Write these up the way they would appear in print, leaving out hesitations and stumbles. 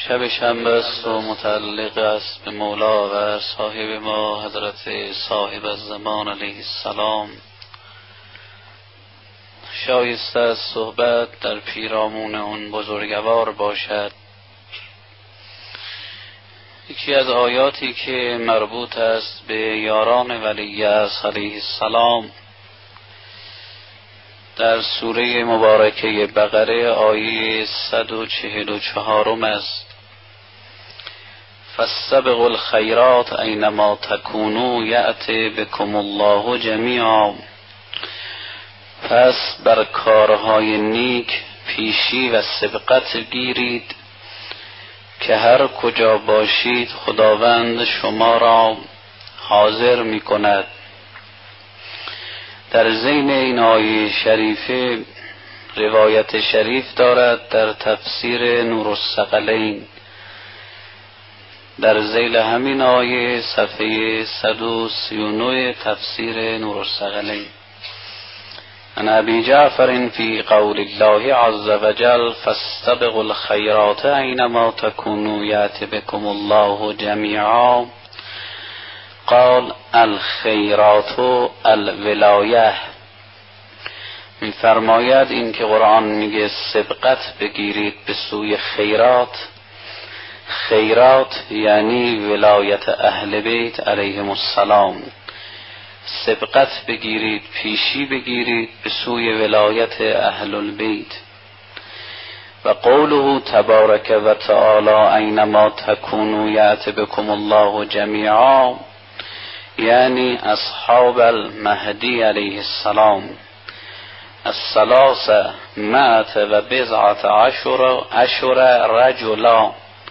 شب شنبه است و متعلق است به مولا و صاحب ما حضرت صاحب الزمان علیه السلام. شایسته از صحبت در پیرامون اون بزرگوار باشد. یکی از آیاتی که مربوط است به یاران ولی است علیه السلام در سوره مبارکه بقره آیه 144 است. فاستبقوا الخیرات اینما تکونوا یأتی بکم الله جمیعا. پس بر کارهای نیک پیشی و سبقت گیرید که هر کجا باشید خداوند شما را حاضر می کند. در ضمن این آیه شریفه روایت شریف دارد در تفسیر نور الثقلین در ذیل همین آیه صفحه 139 تفسیر نور الثقلین عن ابی جعفر فی قول الله عز وجل فاستبقوا الخیرات اینما تکونوا یأتی بکم الله جمیعا. قال الخیرات الولایه. می‌فرماید این که قرآن میگه سبقت بگیرید به سوی خیرات. خیرات یعنی ولایت اهل بیت علیهم السلام. سبقت بگیرید، پیشی بگیرید به سوی ولایت اهل البیت. و قوله تبارک و تعالی اینما تکونوا یأتی بکم الله جمیعا یعنی اصحاب المهدی علیه السلام. الثلاثه مئة و بضعة عشر رجلا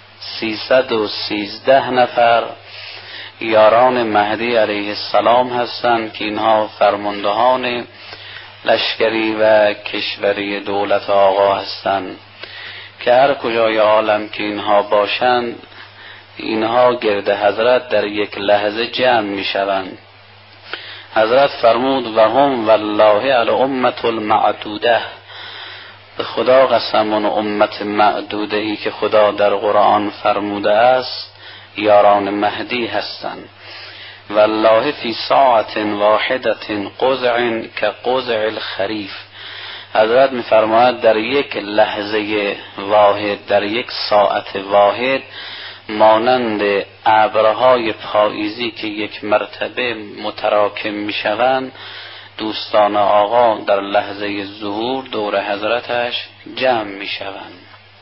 313 نفر یاران مهدی علیه السلام هستند که اینها فرماندهان لشکری و کشوری دولت آقا هستند که هر کجای عالم که اینها باشند اینها گرد حضرت در یک لحظه جمع می شوند. حضرت فرمود و هم والله الامة المعدوده. به خدا قسم اون امت معدوده ای که خدا در قرآن فرموده است یاران مهدی هستند. والله فی ساعت واحدة قزع كقزع الخریف. حضرت می‌فرماید در یک لحظه واحد، در یک ساعت واحد، مانند ابرهای پاییزی که یک مرتبه متراکم میشوند، دوستان آقا در لحظه ظهور دور حضرتش جمع میشوند.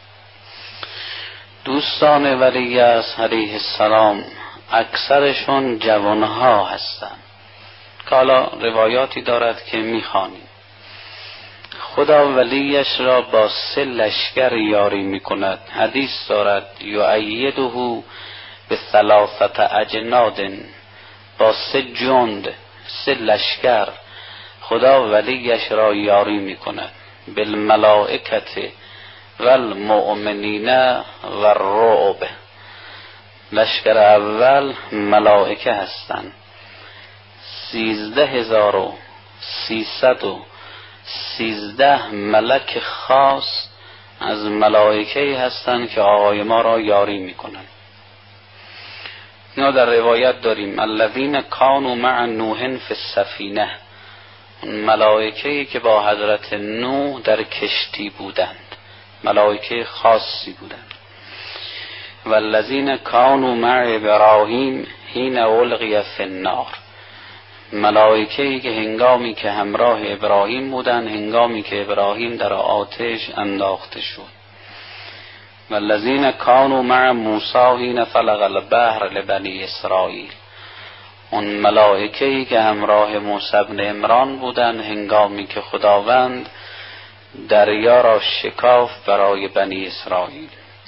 دوستان ولی است علیه السلام اکثرشون جوانها هستند که حالا روایاتی دارد که میخوانیم. خدا ولیش را با 3 لشکر یاری میکند. حدیث دارد یؤیده به 3 اجناد، با 3 جند، 3 لشکر خدا ولیش را یاری میکند. بالملائکه والمؤمنین والرعب. لشکر اول ملائکه هستند 13313 ملک خاص از ملائکه هستند که آقای ما را یاری میکنند. اینا در روایت داریم الذین کانوا مع نوح فی السفینه، ملائکه‌ای که با حضرت نوح در کشتی بودند، ملائکه خاصی بودند. والذین کانوا مع ابراهیم حین القی فی النار، ملائکه‌ای که هنگامی که همراه ابراهیم بودند هنگامی که ابراهیم در آتش انداخته شد. والذین کانوا مع موسی حین فلق البحر لبنی اسرائیل، اون ملائکه‌ای که همراه موسی بن عمران بودند هنگامی که خداوند دریا را شکافت برای بنی اسرائیل.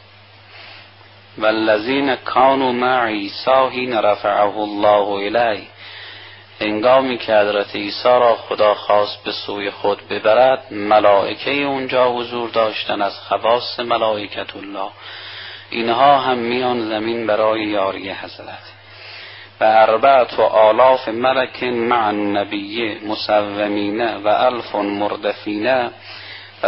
والذین کانوا مع عیسی حین رفعه الله الیه، هنگامی که حضرت عیسی را خدا خواست به سوی خود ببرد ملائکه اونجا حضور داشتن از خواص ملائکت الله. اینها هم میان زمین برای یاری حضرت. و 4,000 ملک مع النبی مسومین و 1000 مردفین و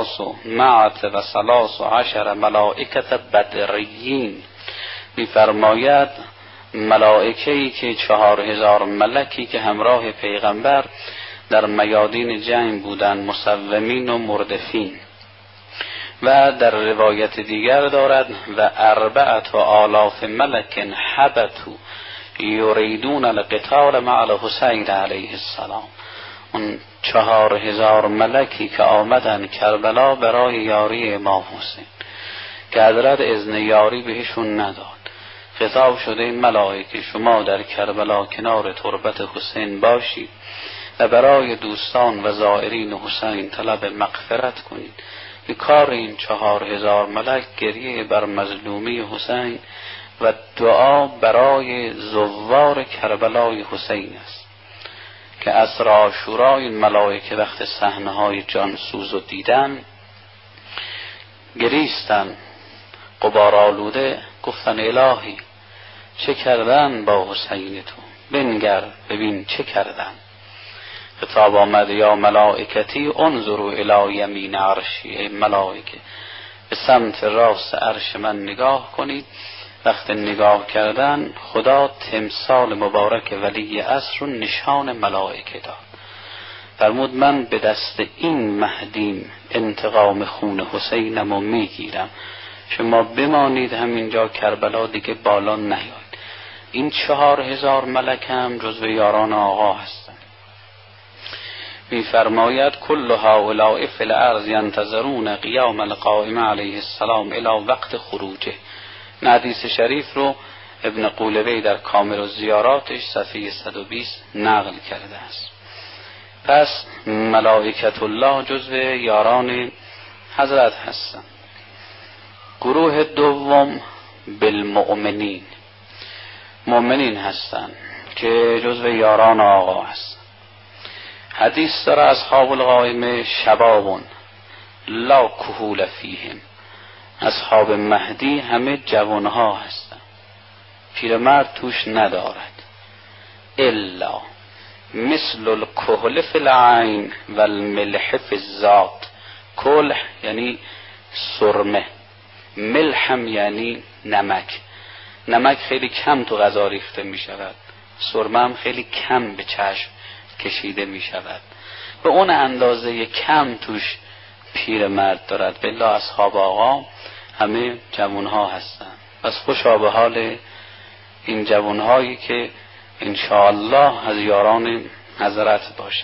313 ملائکه بدریین. می‌فرماید ملائکه‌ای که 4000 ملکی که همراه پیغمبر در میادین جنگ بودند، مسومین و مردفین. و در روایت دیگر دارد و 4000 ملک حبتوا یریدون القتال مع الحسین علیه السلام. اون 4000 ملکی که آمدن کربلا برای یاری امام حسین که حضرت اذن یاری بهشون نداد. خطاب شده این ملائکه شما در کربلا کنار تربت حسین باشید و برای دوستان و زائرین حسین طلب مغفرت کنید. که کار این 4000 ملک گریه بر مظلومی حسین و دعا برای زوار کربلای حسین است که عصر عاشورا این ملائکه وقت صحنه‌های جانسوز رو دیدن گریستن، غبار آلوده، گفتن الهی چه کردن با حسین تو، بنگر ببین چه کردن. خطاب آمد یا ملائکتی انظروا الی یمین عرشی، ای ملائکه به سمت راست عرش من نگاه کنید. وقت نگاه کردن خدا تمثال مبارک ولی عصر رو نشان ملائکه داد. فرمود من به دست این مهدیم انتقام خون حسینم رو میگیرم، شما بمانید همینجا کربلا، دیگه بالا نیاید. این 4000 ملک هم جزو یاران آقا هستند. می‌فرماید کل هؤلاء فی الارض ینتظرون قیام القائم علیه السلام الی وقت خروجه. حدیث شریف رو ابن قولوی در کامل الزیاراتش صفحه 120 نقل کرده است. پس ملائکت الله جزو یاران حضرت هستند. گروه دوم بالمؤمنین، مؤمنین هستند که جزو یاران آقا هستند. حدیث داره اصحاب القائمه شبابون لا کهول فیهم، اصحاب مهدی همه جوانها هستند، پیرمرد توش ندارد. الا مثل الکهل فی العین و الملح فی الذات. کلح یعنی سرمه، ملحم یعنی نمک. نمک خیلی کم تو غذا ریخته می شود، سرمه هم خیلی کم به چشم کشیده می شود. به اون اندازه کم توش پیرمرد دارد. بالله اصحاب آقا همه جوانها هستند. پس خوشا به حال این جوانهایی که انشاءالله از یاران حضرت باشند.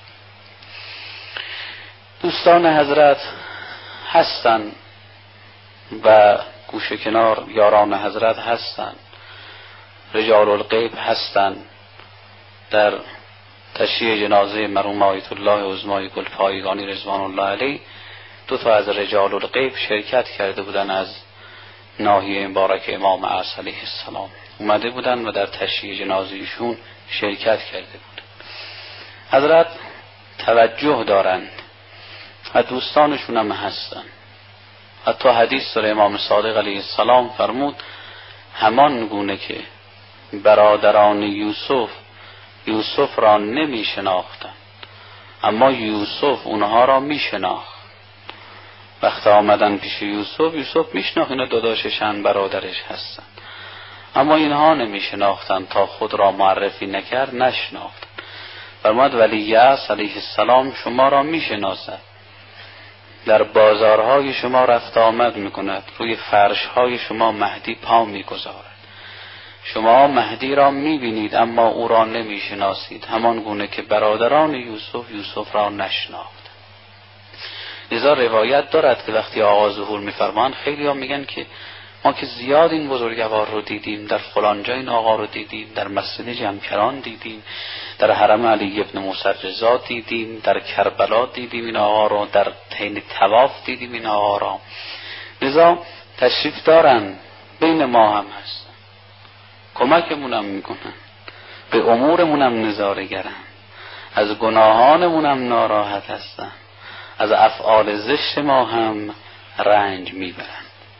دوستان حضرت هستند و گوشه کنار یاران حضرت هستند. رجال الغیب هستند. در تشییع جنازه مرحوم آیت الله عظمای گلپایگانی رضوان الله علیه 2 از رجال الغیب شرکت کرده بودن، از ناحیه مبارک امام عصر علیه السلام اومده بودن و در تشییع جنازه ایشون شرکت کرده بودن. حضرت توجه دارند و دوستانشون هم هستن. حتی حدیث داره امام صادق علیه السلام فرمود همان گونه که برادران یوسف را نمی شناختند اما یوسف اونها را می شناخت. وقت آمدن پیش یوسف میشناخت اینا داداششن، برادرش هستن، اما اینها نمی شناختند تا خود را معرفی نکرد نشناختند. فرمود ولی عصر علیه السلام شما را می شناسد، در بازارهای شما رفت آمد می کند، روی فرشهای شما مهدی پا می گذارد. شما مهدی را می بینید اما او را نمی شناسید، همان گونه که برادران یوسف را نشناخت. لذا روایت دارد که وقتی آقا ظهور می فرمان خیلی ها میگن که ما که زیاد این بزرگوار رو دیدیم، در فلان جا این آقا رو دیدیم، در مسجد جمکران دیدیم، در حرم علی ابن موسی رضا دیدیم، در کربلا دیدیم این آقا رو، در حین طواف دیدیم این آقا را. لذا تشریف دارن، بین ما هم هستن، کمکمون هم میکنن، به امورمون هم نظاره گرن، از گناهانمون هم ناراحت هستن، از افعال زشت ما هم رنج میبرن.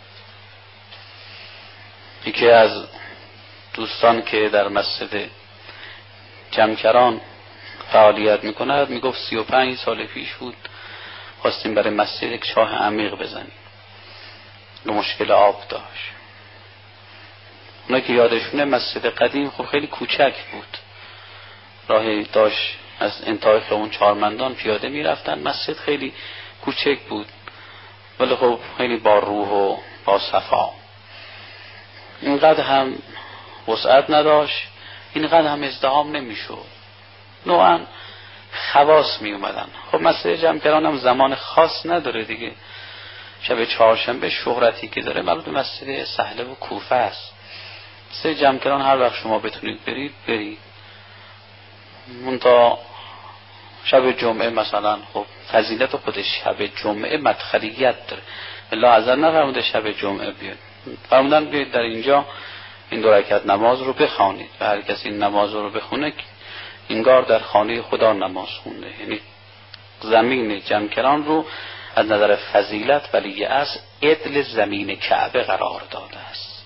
یکی از دوستان که در مسجد جمکران فعالیت میکند میگفت 35 سال پیش بود خواستیم برای مسجد یک چاه عمیق بزنیم، مشکل آب داشت. اونا که یادشونه مسجد قدیم خب خیلی کوچک بود، راهی داشت از انتهای خیابون چهارمندان پیاده میرفتن، مسجد خیلی کوچک بود ولی خب خیلی با روح و با صفا. اینقدر هم وسعت نداشت، اینقدر هم ازدحام نمیشد، نوعا خواص می اومدن. خب مسجد جمکران هم زمان خاص نداره دیگه، شب چهارشنبه شهرتی که داره مربوط به مسجد سهله و کوفه است. مسجد جمکران هر وقت شما بتونید برید. منتها شب جمعه مثلا خب فضیلت خودش شب جمعه مدخلیت داره، الله عزوجل نفرموده شب جمعه بیاد، فرمودن بیاید در اینجا این 2 رکعت نماز رو بخوانید و هر کسی این نماز رو بخونه انگار در خانه خدا نماز خونده. یعنی زمین جمکران رو از نظر فضیلت ولی از عدل زمین کعبه قرار داده است.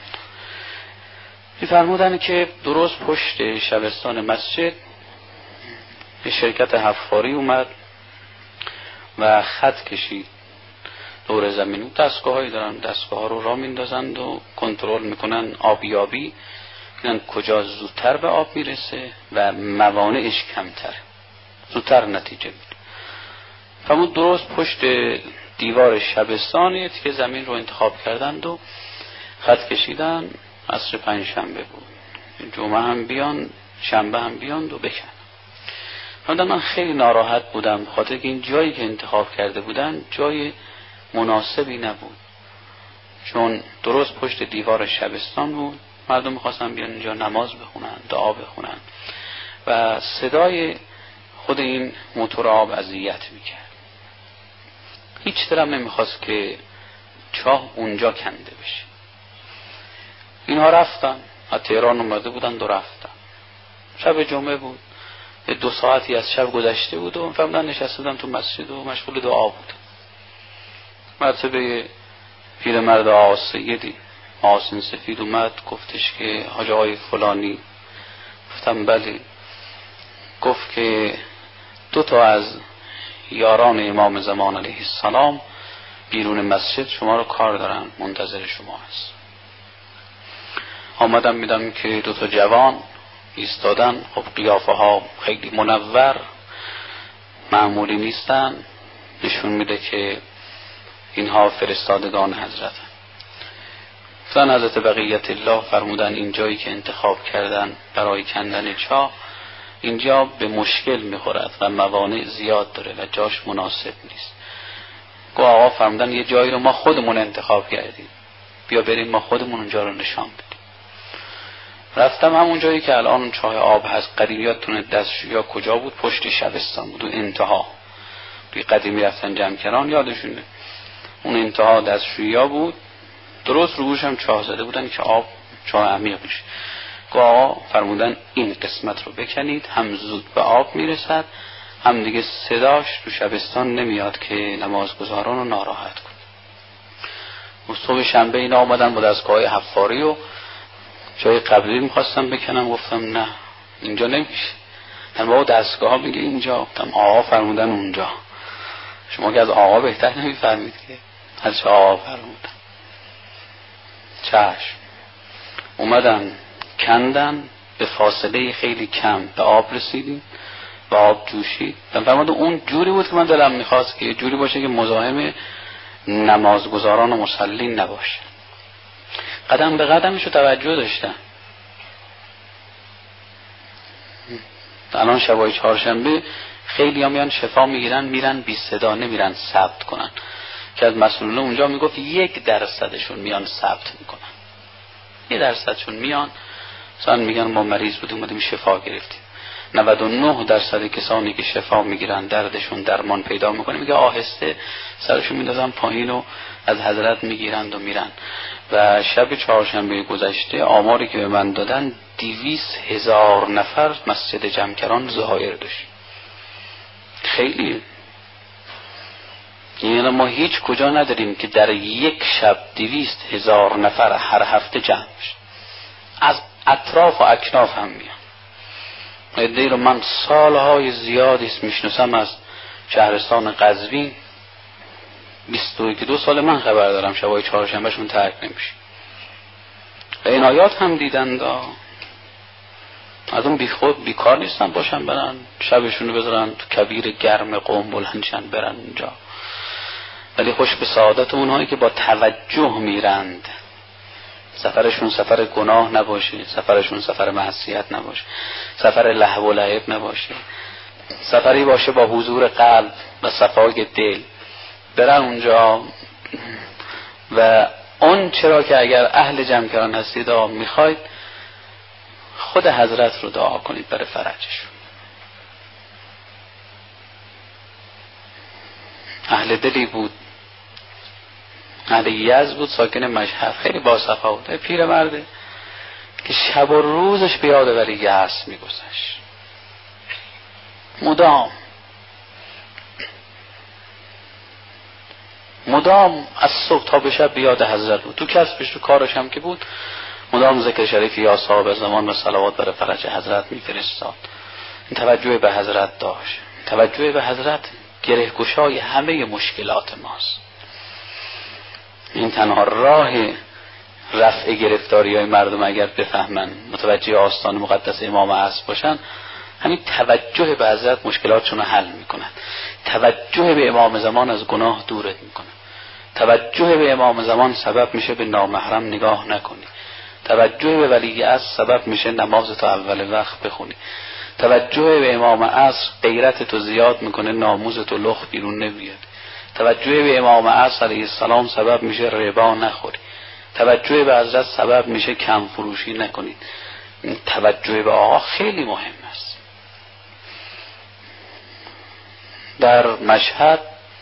می‌فرمودن که درست پشت شبستان مسجد شرکت حفاری اومد و خط کشید دور زمین. دستگاه‌هایی دارن، دستگاه‌ها رو راه میندازند و کنترل میکنن آبیابی، میگن کجا زودتر به آب میرسه و موانعش کمتره، زودتر نتیجه میده. فرمود درست پشت دیوار شبستانی که زمین رو انتخاب کردند و خط کشیدن. عصر 5 شنبه بود، جمعه هم بیان شنبه هم بیان و بکن. من خیلی ناراحت بودم خاطر که این جایی که انتخاب کرده بودن جای مناسبی نبود، چون درست پشت دیوار شبستان بود، مردم میخواستن بیان اینجا نماز بخونن، دعا بخونن و صدای خود این موتور آب اذیت میکرد. هیچ دلم نمیخواست که چاه اونجا کنده بشه. اینها رفتن، از تهران اومده بودن و رفتن. شب جمعه بود، 2 ساعتی از شب گذشته بود و فهمیدن نشسته بودن تو مسجد و مشغول دعا بود. مرتبه پیرمرد آقا سیدی آسین سفید اومد، گفتش که حاج آقای فلانی. گفتم بله. گفت که 2 تا از یاران امام زمان علیه السلام بیرون مسجد شما رو کار دارن، منتظر شما هست. آمدم میدم که 2 تا جوان ایستادن، خب قیافه ها خیلی منور، معمولی نیستن، نشون میده که اینها فرستادگان حضرتن. زن حضرت بقیت الله فرمودن این جایی که انتخاب کردن برای کندن چاه، اینجا به مشکل میخورد و موانع زیاد داره و جاش مناسب نیست. گفت آقا فرمودن یه جایی رو ما خودمون انتخاب کردیم، بیا بریم ما خودمون اونجا رو نشان بدیم. رفتم همون جایی که الان چاه آب هست، قدیمیاتونه دستشویی کجا بود؟ پشت شبستان بود، انتها توی قدیمی رفتن جمکران یادشونه، اون انتها دستشویی بود، درست روش هم چاه زده بودن که آب چاه عمیق میشه. آقا فرمودن این قسمت رو بکنید، هم زود به آب میرسد، هم دیگه صداش تو شبستان نمیاد که نمازگزاران رو ناراحت کنه. صبح شنبه اینا آمدن با دستگاه حفاری و جای قبلی میخواستم بکنم، گفتم نه اینجا نمیشه. من با دستگاه ها میگه اینجا، گفتم آقا فرمودن اونجا. شما که از آقا بهتر نمیفهمید که از چه آقا فرمودن. چشم اومدن کندن، به فاصله خیلی کم به آب رسیدیم، به آب جوشید. فرمودن اون جوری بود که من دلم میخواست که جوری باشه که مزاحم نمازگزاران و مصلین نباشه. قدم به قدمشو توجه داشتن. الان شبای چهارشنبه خیلی ها میان شفا میگیرن، میرن بی صدا، نمیرن ثبت کنن، که از مسئولین اونجا میگفت 1% میان ثبت میکنن. 1% میان مثلا میگن ما مریض بودیم اومدیم شفا گرفتیم. 99% کسانی که شفا میگیرن دردشون درمان پیدا میکنه، میگه آهسته سرشون میندازن پایین و از حضرت میگیرند و میرن. و شب چهارشنبه گذشته آماری که به من دادن 200,000 نفر مسجد جمکران ظاهر داشت. خیلی، یعنی ما هیچ کجا نداریم که در یک شب 200,000 نفر هر هفته جمع بشه. از اطراف و اکناف هم میان. عده‌ای رو من سالهای زیادی میشناسم از شهرستان قزوین، 22 سال من خبر دارم شبای چهارشنبهشون ترک نمیشه. عنایات هم دیدن از اون بیکار نیستن باشن برن شبشونو بذارن تو کبیر گرم قوم بلندشن برن اونجا. ولی خوش به سعادت اونهایی که با توجه میرند، سفرشون سفر گناه نباشه، سفرشون سفر معصیت نباشه، سفر لهو و لعب نباشه، سفری باشه با حضور قلب و صفای دل، برن اونجا و اون چرا که اگر اهل جمع کردن هستید میخواید خود حضرت رو دعا کنید برای فرجشون. اهل دلی بود، اهل یزد بود، ساکن مشهد، خیلی باصفا بود، پیرمرده که شب و روزش به یادآوری یأس میگذشت، مدام از صبح تا به شب به یاد حضرت بود. تو کسبش تو کارش هم که بود مدام ذکر شریف یا صاحب زمان و صلوات برای فرج حضرت میفرستاد. این توجه به حضرت داشت. توجه به حضرت گره گشای همه مشکلات ماست. این تنها راه رفع گرفتاری های مردم اگر بفهمن، متوجه آستان مقدس امام عصر باشن، همین توجه به حضرت مشکلاتشون رو حل میکنن. توجه به امام زمان از گناه دورت میکنه. توجه به امام زمان سبب میشه به نامحرم نگاه نکنی. توجه به ولی عصر سبب میشه نماز تا اول وقت بخونی. توجه به امام عصر غیرت تو زیاد میکنه، ناموز تو لخ بیرون نمیاد. توجه به امام عصر علیه السلام سبب میشه ربا نخوری. توجه به حضرت سبب میشه کم فروشی نکنید. توجه به آقا خیلی مهم است. در مشهد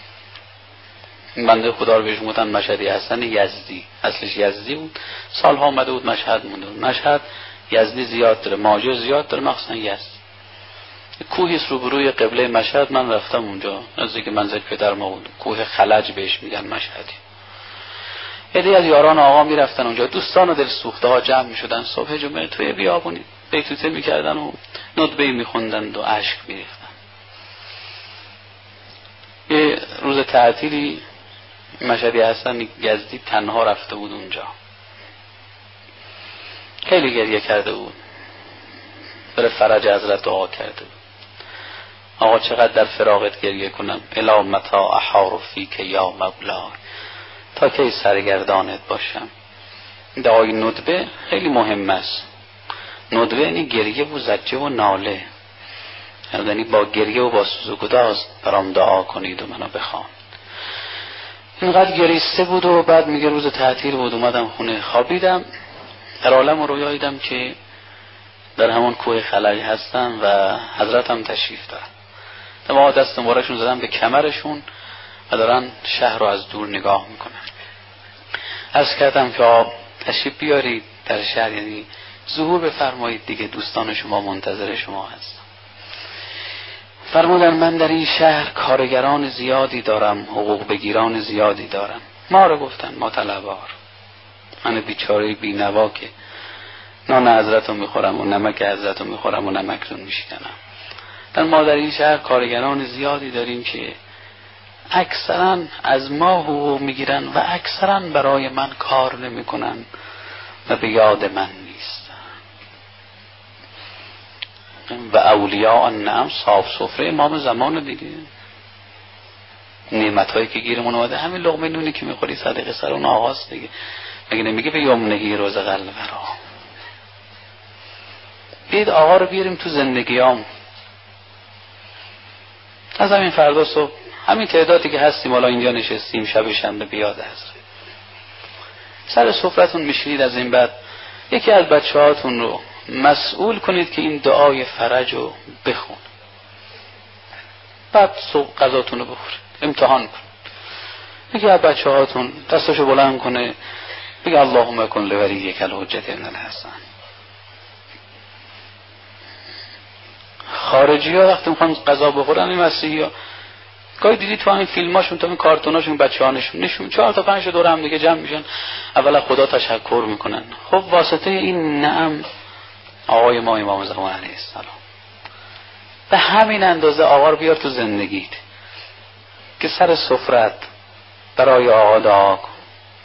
بنده خدا رو بهش گفتن مشهدی حسن یزدی، اصلش یزدی بود، سالها آمده بود مشهد مونده بود. مشهد یزدی زیاد داره، ماجر زیاد داره، مخصوصا یزد. کوهی است روبروی قبله مشهد، من رفتم اونجا نزدیک منزل پدر ما بود، کوه خلج بهش میگن مشهدی. عده‌ای از یاران آقا میرفتن اونجا، دوستان و دل سوخته ها جمع میشدن، صبح جمعه توی بیابونی بیتوته میکردن و ندبه میخوندن و اشک میریختن. یه روز تعطیلی مشهدی حسن یزدی تنها رفته بود اونجا، خیلی گریه کرده بود، برای فرج حضرت دعا کرده بود. آقا چقدر در فراغت گریه کنم، الا متا احار فیک یا مولا، تا کی سرگردانت باشم. دعای ندبه خیلی مهم است. ندبه یعنی گریه و زجه و ناله، یعنی با گریه و با سوز و گداز برام دعا کنید و منو بخوان. اینقدر گریسته بود و بعد میگه روز تعطیل بود، اومدم خونه خوابیدم، در عالم رویا دیدم که در همون کوه خلج هستن و حضرت هم تشریف دارن. ما دست مبارکشون زدن به کمرشون و دارن شهر رو از دور نگاه میکنن. عرض کردم که تشریف بیارید در شهر، یعنی ظهور بفرمایید دیگه، دوستان شما منتظر شما هستن. فرمودن من در این شهر کارگران زیادی دارم، حقوق بگیران زیادی دارم. ما رو گفتن ما طلبار، من بیچاره بی نوا که نان حضرت رو میخورم و نمک حضرت رو میخورم و نمکتون میشکنم. ما در این شهر کارگران زیادی داریم که اکثرا از ما حقوق میگیرن و اکثرا برای من کار نمیکنن و به یاد من نیستن. و اولیاء النعم، صاحب سفره امام زمان دیگه، نعمت هایی که گیرمون اومده، همین لقمه نونی که میخوری صدقه سر اون آغاز دیگه. مگه نمیگه به یمنهی رزق الورا؟ بیاید آقا رو بیاریم تو زندگیام. از همین فردا صبح همین تعدادی که هستیم حالا اینجا نشستیم شب شنبه بیاد حضرت، سر سفرتون میشینید، از این بعد یکی از بچه‌هاتون رو مسئول کنید که این دعای فرج رو بخون، بعد صبح غذاتون رو بخورید، امتحان کنید. یکی از بچه‌هاتون دستاشو بلند کنه بگه اللهم کن لولیک الحجة ابن الحسن. خارجی ها وقتی میخوان غذا بخورن، این مسیحی ها گاهی دیدی تو همین فیلماشون، تو همین کارتوناشون، بچه ها نشون 4 تا 5 دور هم دیگه جمع میشن، اولا خدا تشکر میکنن. خب واسطه این نعم آقای ما امام زمان علیه السلام به همین اندازه آقا رو بیار تو زندگیت که سر سفرت برای آقا دعا کن.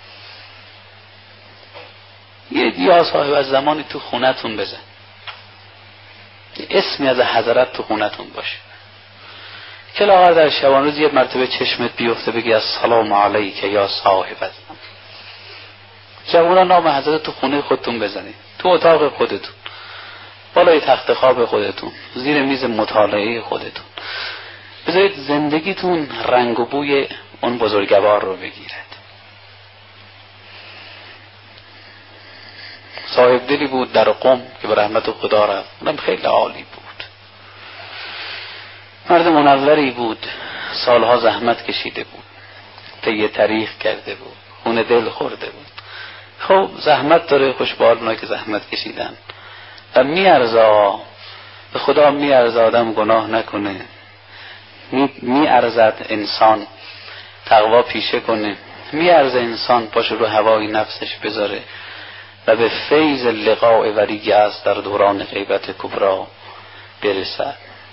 یا صاحب از زمانی تو خونتون بزن، اسمی از حضرت تو خونتون باشه که لاغر در شبان روز یه مرتبه چشمت بیفته بگی السلام علیک یا صاحب الزمان. جوونا نام حضرت تو خونه خودتون بزنید، تو اتاق خودتون، بالای تخت خواب خودتون، زیر میز مطالعه خودتون. بذارید زندگیتون رنگ و بوی اون بزرگوار رو بگیرد. صاحب دلی بود در قم که به رحمت خدا رفت، اونم خیلی عالی بود، مرد منوری بود، سالها زحمت کشیده بود، طی تاریخ کرده بود، خون دل خورده بود. خب زحمت داره، خوشبال اونایی که زحمت کشیدن و میارزا به خدا، میارزا آدم گناه نکنه، میارزد انسان تقوا پیشه کنه، میارزه انسان پاش رو هوای نفسش بذاره و به فیض لقاء ولی است در دوران غیبت کبرا برسد.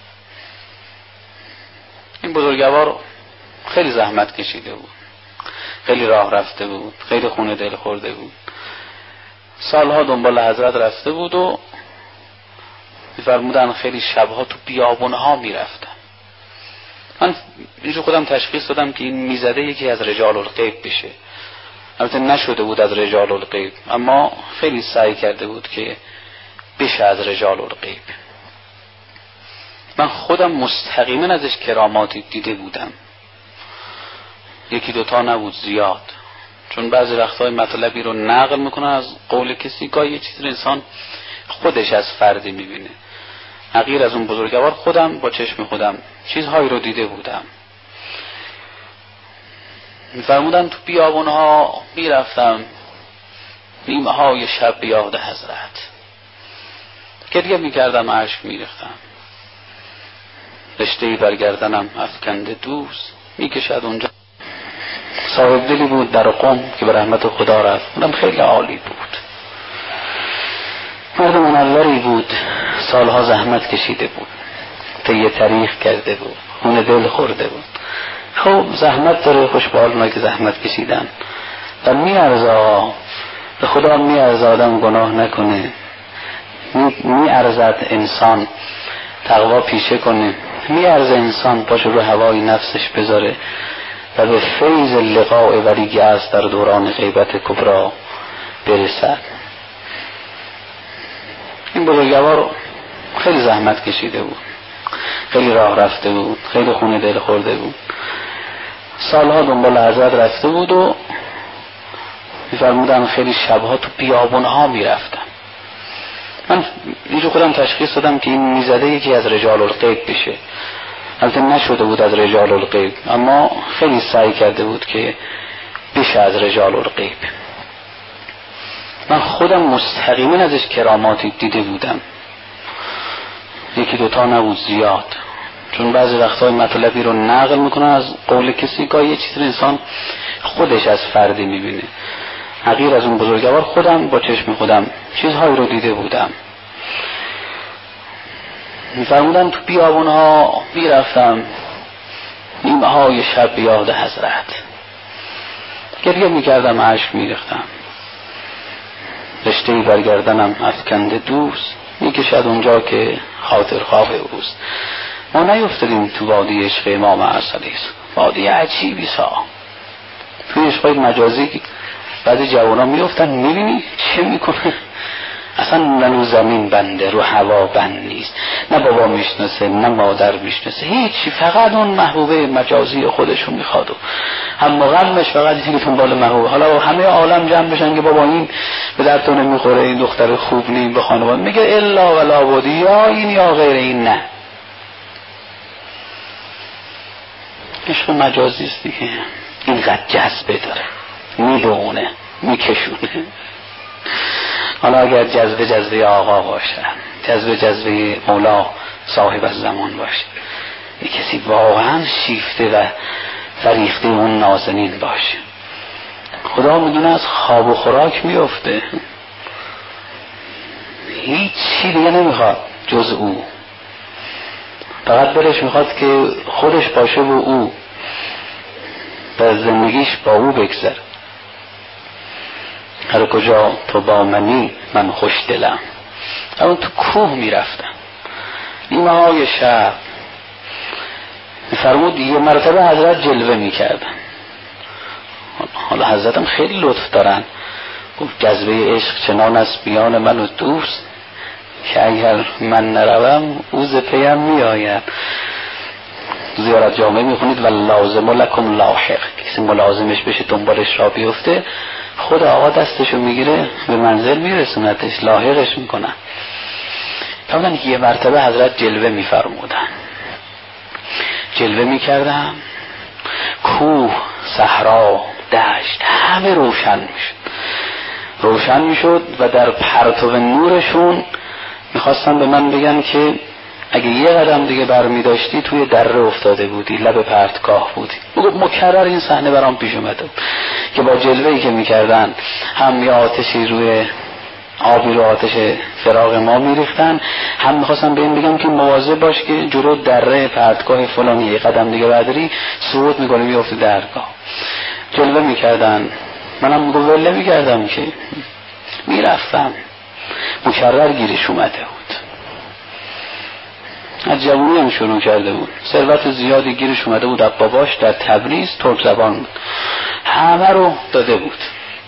این بزرگوار خیلی زحمت کشیده بود، خیلی راه رفته بود، خیلی خون دل خورده بود، سالها دنبال حضرت رفته بود و می‌فرمودن خیلی شبها تو بیابونها میرفتن. من اینجا خودم تشخیص دادم که این میزده یکی از رجال الغیب بشه. البته نشده بود از رجال الغیب، اما خیلی سعی کرده بود که بشه از رجال الغیب. من خودم مستقیما ازش کراماتی دیده بودم، یکی دوتا نبود، زیاد. چون بعضی وقتهای مطلبی رو نقل میکنه از قول کسی، گاهی یه چیزی رو انسان خودش از فردی میبینه. غیر از اون بزرگوار خودم با چشم خودم چیزهایی رو دیده بودم. میفرمودن تو بیابونها میرفتم، نیمه های شب یاد حضرت، گریه میکردم، اشک میریختم، رشته‌ای برگردنم افکنده دوست میکشد اونجا. صاحب دلی بود در قم که به رحمت خدا رفت، اونم خیلی عالی بود، مرد منوری بود، سالها زحمت کشیده بود، طی تاریخ کرده بود، خون دل خورده بود. خب زحمت داره، خوشبال اونایی که زحمت کشیدن و میارزا به خدا، میارزا آدم گناه نکنه، میارزد انسان تقوا پیشه کنه، میارزه انسان پاش رو هوای نفسش بذاره و به فیض لقاء ولی است در دوران غیبت کبرا برسد. این بزرگوار خیلی زحمت کشیده بود، خیلی راه رفته بود، خیلی خون دل خورده بود، سالها دنبال حضرت رفته بود و میفرمودن خیلی شبها تو بیابونها میرفتن. من اینجا خودم تشخیص دادم که این میزده یکی از رجال الغیب بشه. البته نشده بود از رجال الغیب، اما خیلی سعی کرده بود که بشه از رجال الغیب. من خودم مستقیما ازش کراماتی دیده بودم، یکی دوتا نبود، زیاد. چون بعضی وقتهای مطلبی رو نقل میکنه از قول کسی، گاهی یه چیزی رو انسان خودش از فردی میبینه. غیر از اون بزرگوار خودم با چشم خودم چیزهایی رو دیده بودم. میفرمودن تو بیابونها میرفتم، نیمه های شب یاد حضرت، گریه میکردم، اشک میریختم، رشته‌ای برگردنم افکنده دوست میکشد اونجا که خاطر خواب اوست. ما نیفتدیم تو وادی عشق امام عسلی است، وادی عجیبی سا. توی عشقای مجازی بعضی جوانا میفتن، میبینی چه میکنه، اصلا نه زمین بنده، رو هوا بند نیست، نه بابا میشناسه نه مادر میشناسه، هیچی، فقط اون محبوبه مجازی خودشون میخواد و هم غمش فقط اینه که دنبال محبوبه. حالا همه عالم جمع بشن که بابا این به درتون نمیخوره، این دختر خوب نیم به خانواده، میگه الا ولا بودی، یا این یا غیر این. نه، عشق مجازی است دیگه، اینقدر جذبه داره، میلونه، میکشونه. حالا اگر جذبه آقا باشه، جذبه مولا صاحب الزمان باشه، یک کسی واقعا شیفته و فریخته اون نازنین باشه، خدا میدونه از خواب و خوراک میفته، هیچ چی دیگه نمیخواد جز او، فقط برش میخواد که خودش باشه و او و زندگیش با او بگذره. هر کجا تو با منی من خوش دلم. اون تو کوه میرفتن نیمه های شب، فرمود یه مرتبه حضرت جلوه میکردن. حالا حضرت هم خیلی لطف دارن، گفت جذبه عشق چنان است میان من و دوست که اگر من نروم او ز پیم میآید. زیارت جامعه میخونید و لازم لکم لاحق، کسی ملازمش بشه دنبالش را بیفته خود آقا دستشو میگیره به منزل میرسونتش، لاحقش میکنن. فرمودن یه مرتبه حضرت جلوه میفرمودن، جلوه میکردن، کوه، صحرا، دشت همه روشن میشد و در پرتو نورشون میخواستن به من بگن که اگه یه قدم دیگه برمی داشتی توی دره افتاده بودی، لب پرتگاه بودی. مکرر این صحنه برام پیش اومده که با جلوه‌ای که میکردن هم یه آتشی روی آبی رو آتش فراق ما میریختن، هم میخواستن به این بگم که مواظب باش که جلو دره پرتگاه فلانی یه قدم دیگه برداری سقوط میکنه میفته درگاه. جلوه میکردن، منم گوله میکردم که میرفتم. مکرر گیرش اومده بود، از جوانی هم شروع کرده بود، ثروت زیادی گیرش اومده بود، باباش در تبریز ترک زبان بود، همه رو داده بود،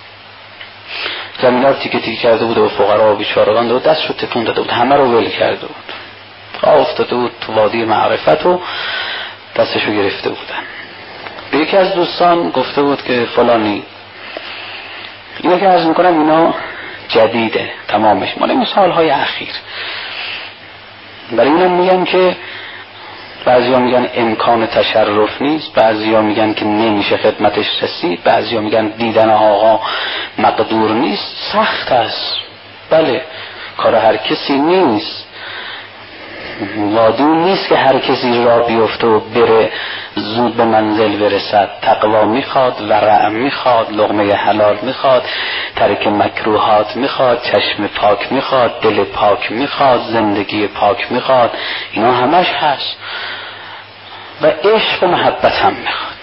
زمینات تیکه تیکه کرده بود و فقرا و بیچارگان داد، دستشو تکون داده بود، همه رو ول کرده بود، افتاده بود تو وادی معرفت و دستشو گرفته بودن. به یکی از دوستان گفته بود که فلانی، اینا که عرض میکنم اینا جدیده تمامش، مال سالهای اخیر. برای اینم میگم که بعضیا میگن امکان تشرف نیست، بعضیا میگن که نمیشه خدمتش رسید، بعضیا میگن دیدن آقا مقدور نیست. سخت است، بله، کار هر کسی نیست، وادی نیست که هر کسی را بیفته و بره زود به منزل برسد. تقوا میخواد، ورع میخواد، لقمه حلال میخواد، ترک مکروهات میخواد، چشم پاک میخواد، دل پاک میخواد، زندگی پاک میخواد، اینا همش هست و عشق و محبت هم میخواد.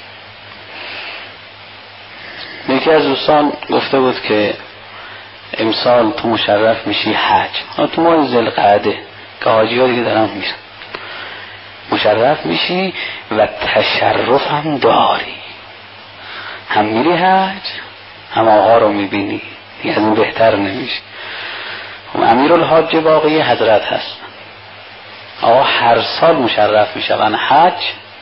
یکی از دوستان گفته بود که امسال تو مشرف میشی حج، تو ماه ذوالقعده که حاجی ها دیگه دارن میرن، مشرف میشی و تشرف هم داری، هم میری حج هم آقا رو میبینی، دیگه از این بهتر نمیشه. امیرالحاج باقی حضرت هست، آقا هر سال مشرف میشون حج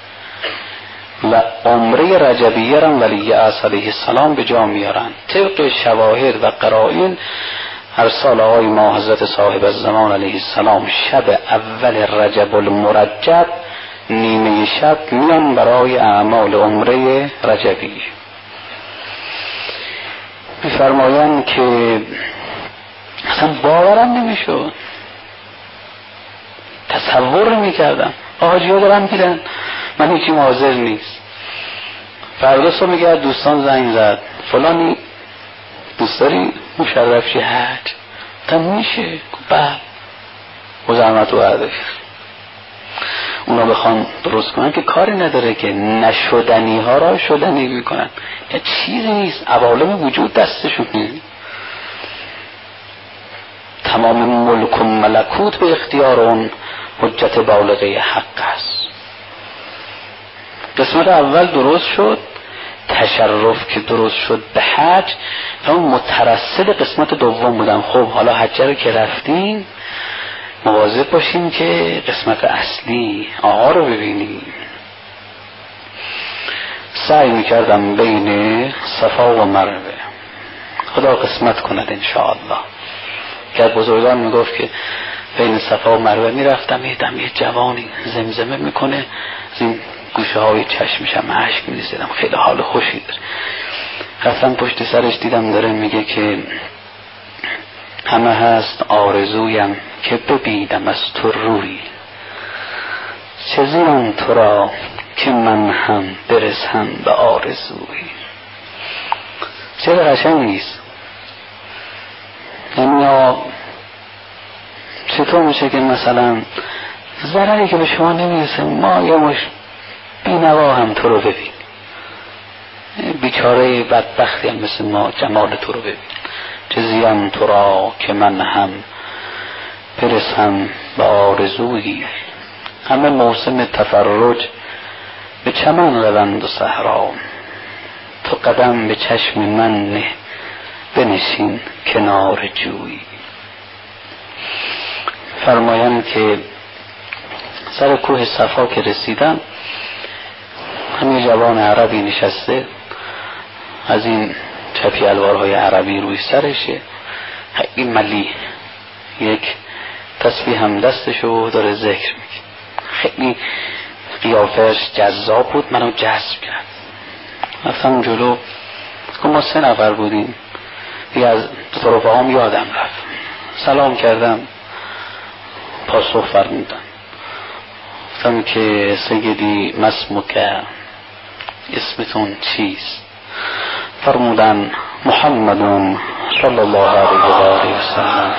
و عمره رجبیه را ولی عصر علیه السلام به جا میارن. طبق شواهد و قرائن هر سال آقای ما حضرت صاحب الزمان علیه السلام شب اول رجب المرجب نیمه شب میان برای اعمال عمره رجبی. میفرمایند که اصلا باورم نمیشد، تصور نمیکردم حاجی ها دارن میرن، من هیچی حاضر نیست. فردا صبح میگه دوستان زنگ زد فلانی دوست داری مشرف شی حج؟ تا میشه بعد مزاحمت و عرضش اونا بخوان درست کنن که کاری نداره که نشدنی ها را شدنی میکنن، یه چیزی نیست، عوالم وجود دستشون نیست. تمام ملک و ملکوت به اختیار اون حجت بالغه حق است. قسمت اول درست شد، تشرف که درست شد به حج، اون مترصد قسمت دوم بودم. خب حالا حج رو که رفتیم مواظب باشیم که قسمت اصلی آقا رو ببینیم. سعی میکردم بین صفا و مروه، خدا قسمت کند انشاءالله. که بزرگان میگفت که بین صفا و مروه میرفتم، یه جوانی زمزمه میکنه، از این گوشه های چشمشم اشک میریزیدم، خیلی حال خوشی داره. رفتم پشت سرش دیدم داره میگه که همه هست آرزویم که ببینم از تو روی، چه زیرم تو را که من هم برسم به آرزوی. چه قشنگ نیست؟ یعنی چطور میشه که مثلا ضرری که به شما نمیرسه ما یه مش بینوا هم تو رو ببین، بیچاره بدبختی هم مثل ما جمال تو رو ببین. چه زیان تو را که من هم برسم به آرزویی. همه موسم تفرج به چمن روند و صحرا، تو قدم به چشم من نه بنشین کنار جویی. فرمایند که سر کوه صفا که رسیدم، همین جوان عربی نشسته، از این چپی الوارهای عربی روی سرشه، این ملی یک تسبیح هم دستشو داره ذکر میکنه. خیلی قیافش جذاب بود، منو جذب کرد. رفتم جلو، ما 3 نفر بودیم، دیگه از دو رفقام یادم رفت. سلام کردم، پاسخ فرمودن. گفتم که سیدی مسموک، اسمتون چیست؟ فرمودن محمد صلی الله علیه و آله و سلم.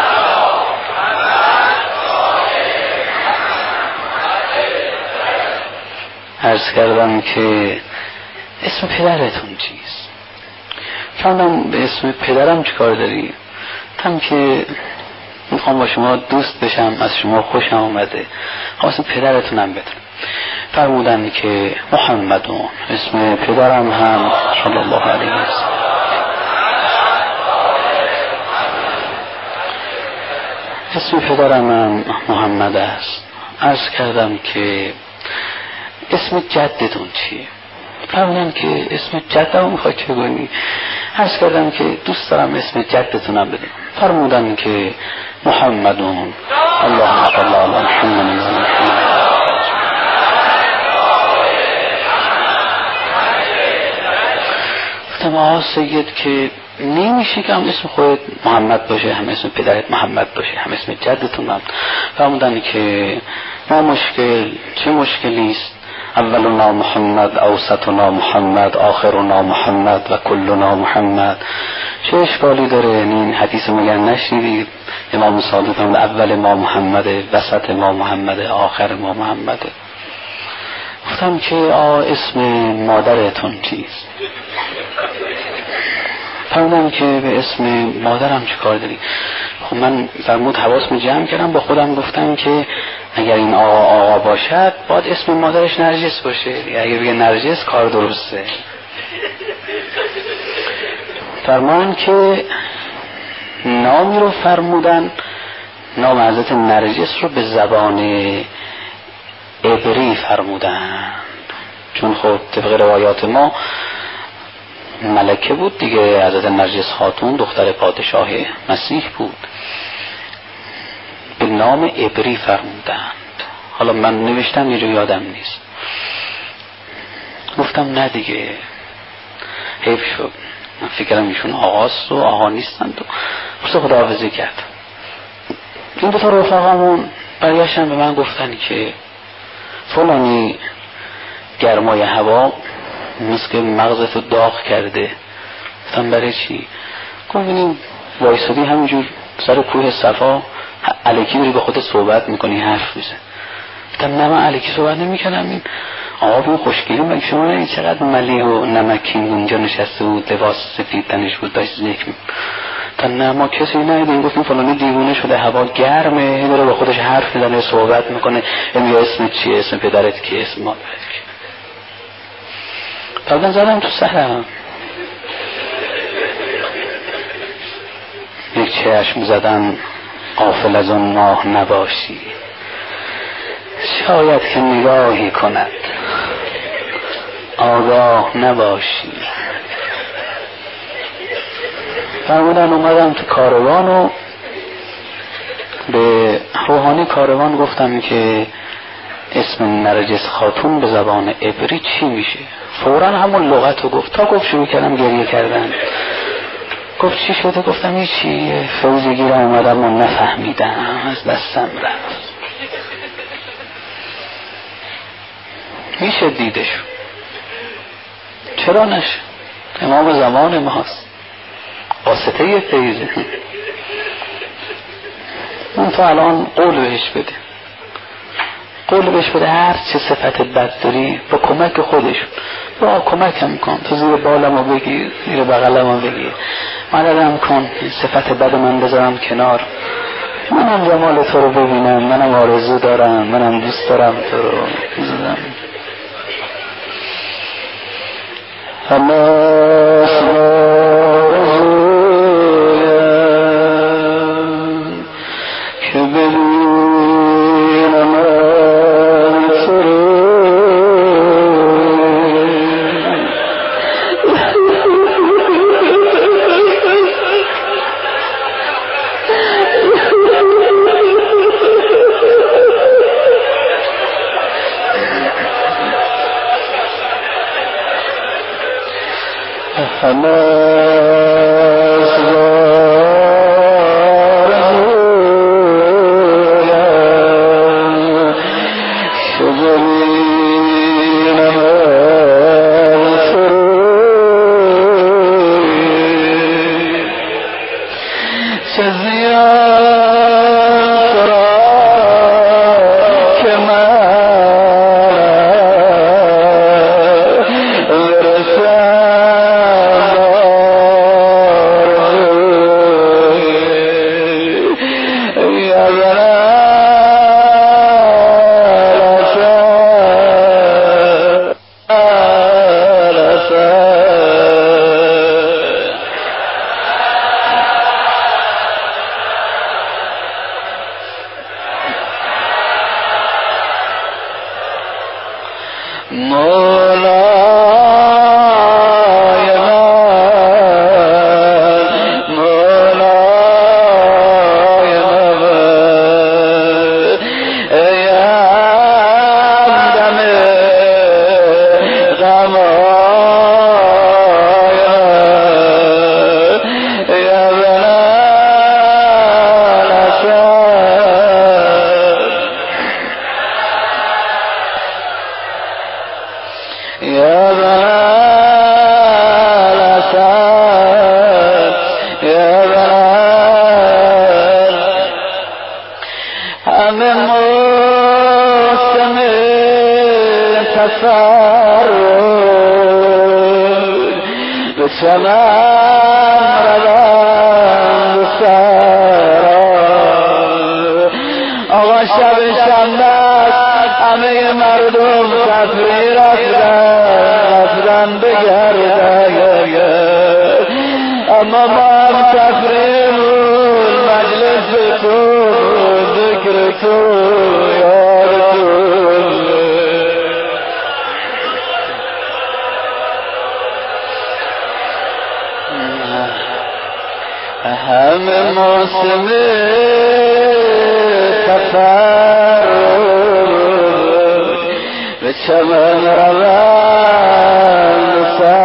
عرض کردم که اسم پدرتون چیست؟ فرمودن به اسم پدرم چیکار داری؟ گفتم که میخوام با شما دوست بشم، از شما خوشم آمده، اسم پدرتونم بدونم. فرمودن که محمدون، اسم پدرم هم صلی الله علیه و سلم. اسم پدرم هم محمد است. عرض کردم که اسم جدتون چیه؟ فرمودن که اسم جدم میخوای چه کنی؟ عرض کردم که دوست دارم اسم جدتونم بدونم. فرمودن که محمدون، اللهم صل علی محمد. گفتم سید که نمیشه که هم اسم خودت محمد باشه، هم اسم پدرت محمد باشه، هم اسم جدتون هم. فرمودن که ما مشکل، چه مشکلی است؟ اولنا محمد، اوسطنا محمد، آخرنا محمد و کلنا محمد. چه اشکالی داره؟ این حدیث میگن نشنیدید؟ امام صادق فرمود اول ما محمده، وسط ما محمده، آخر ما محمده. گفتم که اسم مادرتون چیست؟ فرمودم که به اسم مادرم چه کار داری؟ خب من فرمود حواسم جمع کردم، با خودم گفتم که اگر این آقا باشد باید اسم مادرش نرجس باشه، یا اگر بگه نرجس کار درسته. فرمان که نامی رو فرمودن، نام حضرت نرجس رو به زبان عبری فرمودن، چون خب طبق روایات ما ملکه بود دیگه. حضرت نرجس خاتون دختر پادشاه مسیح بود، به نام عبری فرمودند. حالا من نوشتم یه جا یادم نیست. گفتم نه دیگه، حیف شد، من فکرم ایشون آقاست و آقا نیستند و خود خداحافظی کرد. این دو تا رفقامون برگشتن به من گفتن که فلانی گرمای هوا مثل که مغزتو داغ کرده. گفتم برای چی؟ گفت ببینیم وایسادی همینجور سر کوه صفا الکی بری با خودت صحبت میکنی، حرف میزنی. گفتم نه من الکی صحبت نمیکنم، این آقا بیم خوشگلی مگه شما نه چقدر ملیح و نمکین اونجا نشسته بود، لباس سفید تنش بود، داشت ذکر می‌کرد. تا نه ما کسی ندیدیم. گفتیم فلانی دیوونه شده، هوا گرمه، داره با خودش حرف میزنه، صحبت میکنه. میگه اسم چیه؟ اسم پدرت کیه؟ اسم مادرت کیه؟ بعدن زدم تو سرم، یک چشم زدم غافل از اون ماه نباشی، شاید که نگاهی کند آگاه نباشی. فرمودن اومدم تو کاروان و به روحانی کاروان گفتم که اسم نرجس خاتون به زبان عبری چی میشه؟ فوراً همون لغت رو گفت. تا گفت شروع کردم گریه کردن. گفت چی شده؟ گفتم هیچی، فوزگی را اومدم و نفهمیدم، از دستم رفت. میشه دیدشون، چرا نشه؟ امام زمان ماست، واسطه فیضه. من تو الان قول بهش بده، قول بهش بده هر چه صفت بد داری با کمک خودش با کمکم کن، تو زیر بالمو بگیر، زیر بغلمو بگیر، مددم کن، صفت بد من بذارم کنار، منم جمال تو رو ببینم، منم آرزو دارم، منم دوست دارم تو رو بزنم. که ببینم تو رو، همه موسم تفرد به چمن روند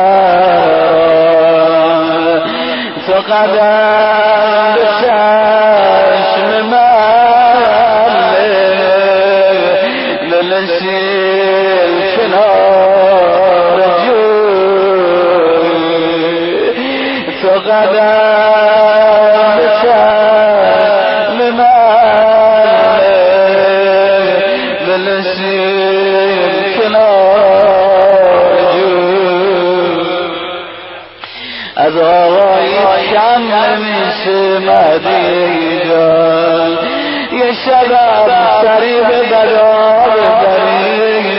سر، تو قدم به چشم من بنشین کنار جوی، تو قدم به چشم من بنشین کنار جوی، از آقای کم نمیشه مهدی جان، یه شبم سری به بدا ببری.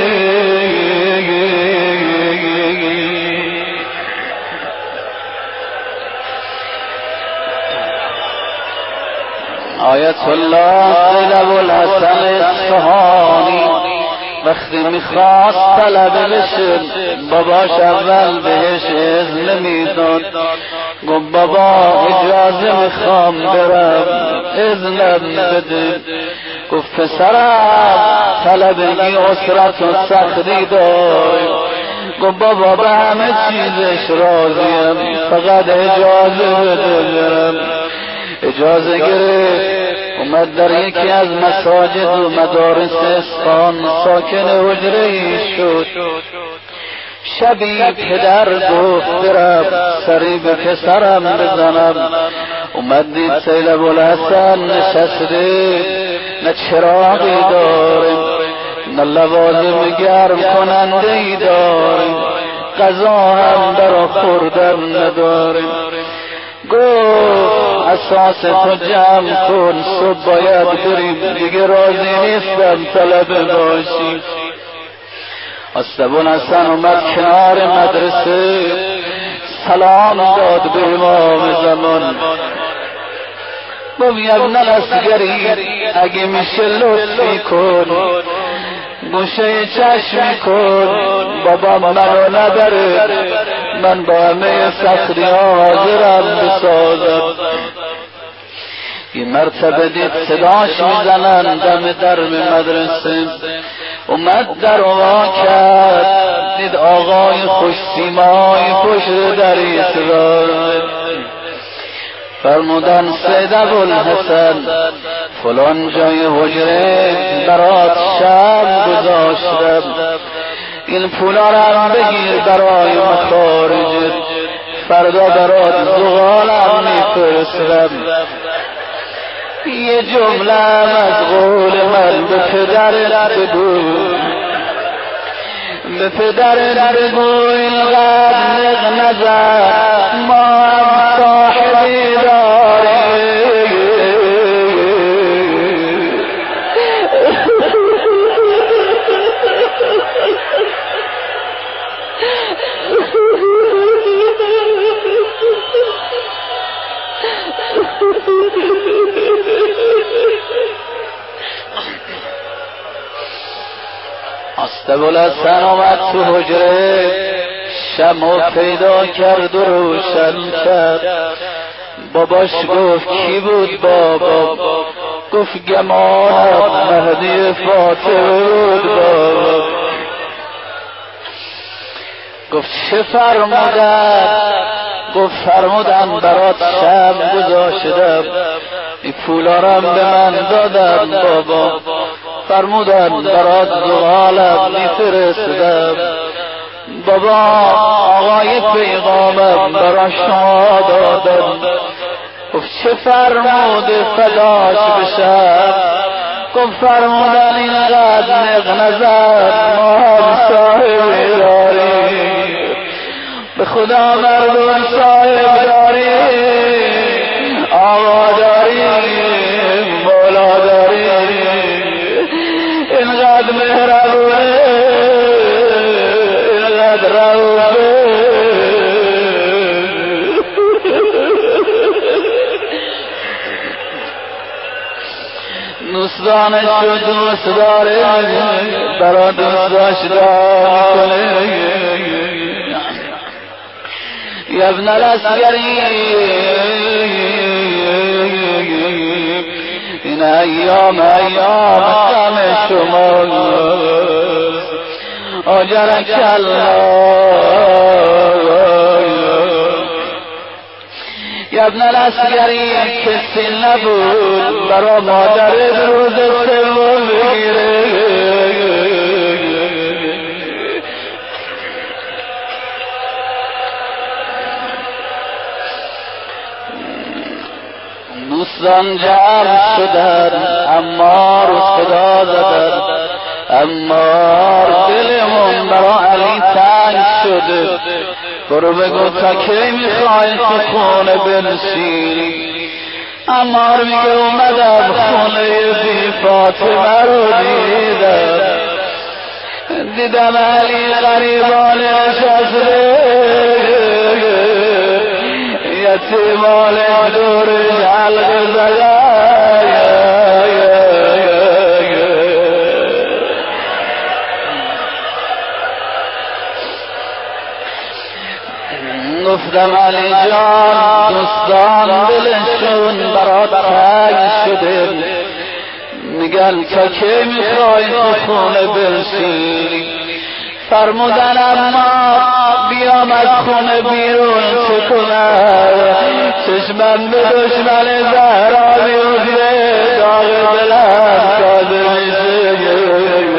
آیت الله سید ابوالحسن اصفهانی وقتی میخواست طلبه بشه باباش اول بهش اذن میداد، گفت بابا اجازه میخوام برم اذنم بده. گفت پسرم طلبگی اسرت و سختی داری. گفت بابا به همه چیزش راضیم، فقط اجازه بده برم. اجازه گرفت، اومد در یکی از مساجد و مدارس اصفهان ساکن حجره‌ای شد. شبی پدر گفت برم سری به پسرم بزنم. اومد دید سید ابوالحسن نشسته، نه چراغی داره نه لوازم گرم کننده ای داره، غذا هم برا خوردن نداریم. گفت اساس تو جمع کن، صبح باید بریم، دیگه راضی نیستم طلب باشی. استبون حسن اومد کنار مدرسه، سلام داد به امام زمان. گفت ابن العسکری اگه میشه لطفی کن، گوشه چشمی کن، بابا منو نداره، من با همه سختی ها حاضرم بسازم. یه مرتبه دید صداش میزنن دم درب مدرسه، اومد در وا کرد، دید آقای خوش سیمای پشت در ایستاده. فرمودن سید ابوالحسن فلان جای حجره برات شم گذاشتم، این پولا رو بگیر برای مخارجت، فردا برات زغالم میفرستم. یه جمله از قول من به پدرت بگو، به پدرت بگو اینقدر نق نزد، ما هم صاحبی داریم. استبوالحسن اومد تو حجره، شمع پیدا کرد و روشن کرد. باباش گفت کی بود بابا؟ گفت گمانم مهدی فاطمه بود بابا. گفت چه فرمودن؟ گفت فرمودن برات شم گذاشتم، این پولارم به من دادن بابا، فرمودن برات زغالم میفرستم. بابا آقای پیغامم برا شما دادن. گفت چه فرموده فداش بشم؟ گفت فرمودن اینقدر نق نزد، ما هم صاحب داریم، به خدا مردم صاحب داریم، آقا داریم، مولا داریم، اینقدر مهربونه، اینقدر رؤوفه. دوستانش رو دوست داره، برا دوستاش دعا کنه. یا ابن العسکری این ایام غم شما، آجرک الله. یا ابن العسکری کسی نبود برا مادر روز سوم بگیره. دوستان جمع شدن، اما رو صدا زدن، اما دلمون برا علی تنگ شده، برو بگو تا کی میخوای تو خونه بنشینی. اما میگه اومدم خونه بی فاطمه رو دیدم علی غریبان نشسته، یتیمان دور حلق زده. گفتم علی جان دوستان دلشون برات تنگ شده، میگن تا کی میخوای تو خونه بنشینی. فرمودن اما بیام از خونه بیرون چه کنم، چشمم به دشمن زهرا میفته، داغ دلم تازه میشه.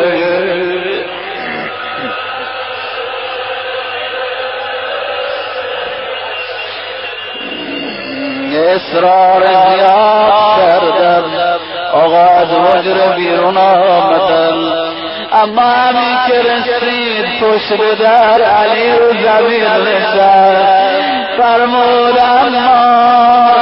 اصرار زیاد کردم، آقا از حجره بیرون آمدن، اما همین که رسید پشت در علی رو زمین نشست فرمودن ما